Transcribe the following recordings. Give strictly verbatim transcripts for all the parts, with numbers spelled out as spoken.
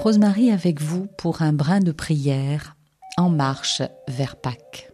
Rosemary avec vous pour un brin de prière en marche vers Pâques.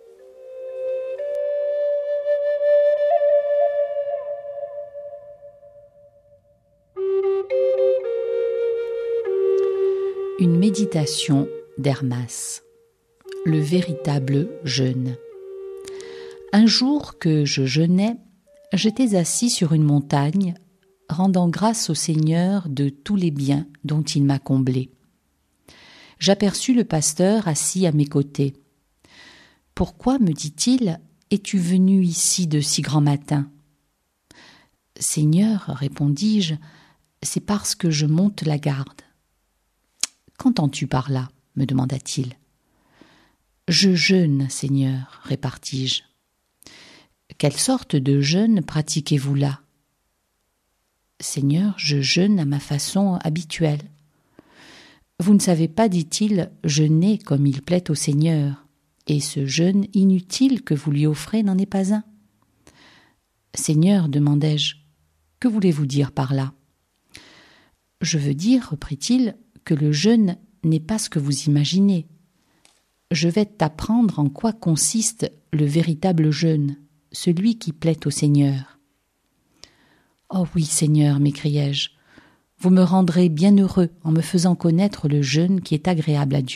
Une méditation d'Hermas, le véritable jeûne. Un jour que je jeûnais, j'étais assis sur une montagne, rendant grâce au Seigneur de tous les biens dont il m'a comblé. J'aperçus le pasteur assis à mes côtés. « Pourquoi, me dit-il, es-tu venu ici de si grand matin ?»« Seigneur, répondis-je, c'est parce que je monte la garde. »« Qu'entends-tu par là ?» me demanda-t-il. « Je jeûne, Seigneur, répartis-je. »« Quelle sorte de jeûne pratiquez-vous là ?»« Seigneur, je jeûne à ma façon habituelle. »« Vous ne savez pas, dit-il, jeûner comme il plaît au Seigneur, et ce jeûne inutile que vous lui offrez n'en est pas un. »« Seigneur, demandai-je, que voulez-vous dire par là ?»« Je veux dire, reprit-il, que le jeûne n'est pas ce que vous imaginez. Je vais t'apprendre en quoi consiste le véritable jeûne, celui qui plaît au Seigneur. »« Oh oui, Seigneur, m'écriai-je, vous me rendrez bien heureux en me faisant connaître le jeûne qui est agréable à Dieu. »«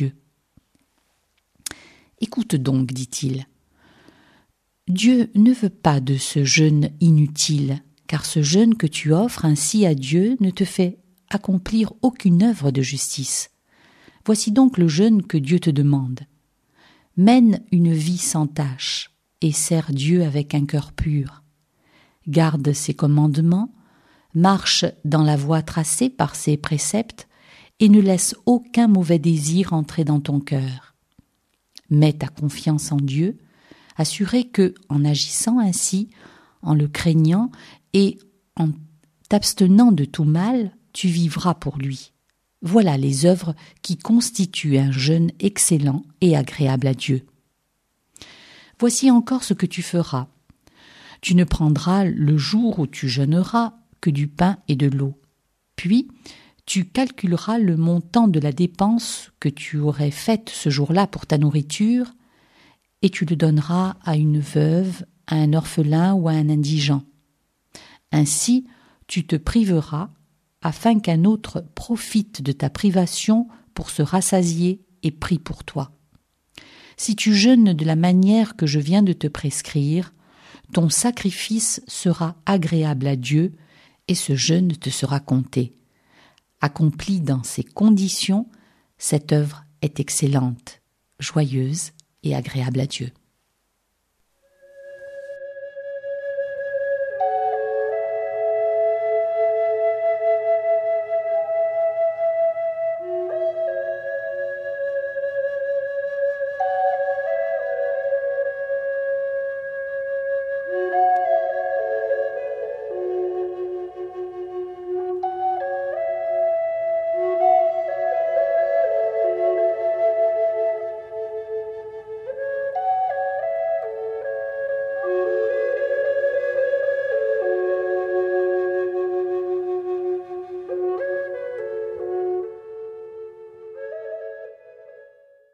Écoute donc, dit-il. Dieu ne veut pas de ce jeûne inutile, car ce jeûne que tu offres ainsi à Dieu ne te fait accomplir aucune œuvre de justice. Voici donc le jeûne que Dieu te demande. Mène une vie sans tache et sers Dieu avec un cœur pur. Garde ses commandements, marche dans la voie tracée par ses préceptes et ne laisse aucun mauvais désir entrer dans ton cœur. Mets ta confiance en Dieu, assuré que, en agissant ainsi, en le craignant et en t'abstenant de tout mal, tu vivras pour lui. Voilà les œuvres qui constituent un jeûne excellent et agréable à Dieu. Voici encore ce que tu feras. Tu ne prendras le jour où tu jeûneras que du pain et de l'eau. Puis, tu calculeras le montant de la dépense que tu aurais faite ce jour-là pour ta nourriture et tu le donneras à une veuve, à un orphelin ou à un indigent. Ainsi, tu te priveras afin qu'un autre profite de ta privation pour se rassasier et prie pour toi. Si tu jeûnes de la manière que je viens de te prescrire, ton sacrifice sera agréable à Dieu et ce jeûne te sera compté. Accomplie dans ces conditions, cette œuvre est excellente, joyeuse et agréable à Dieu.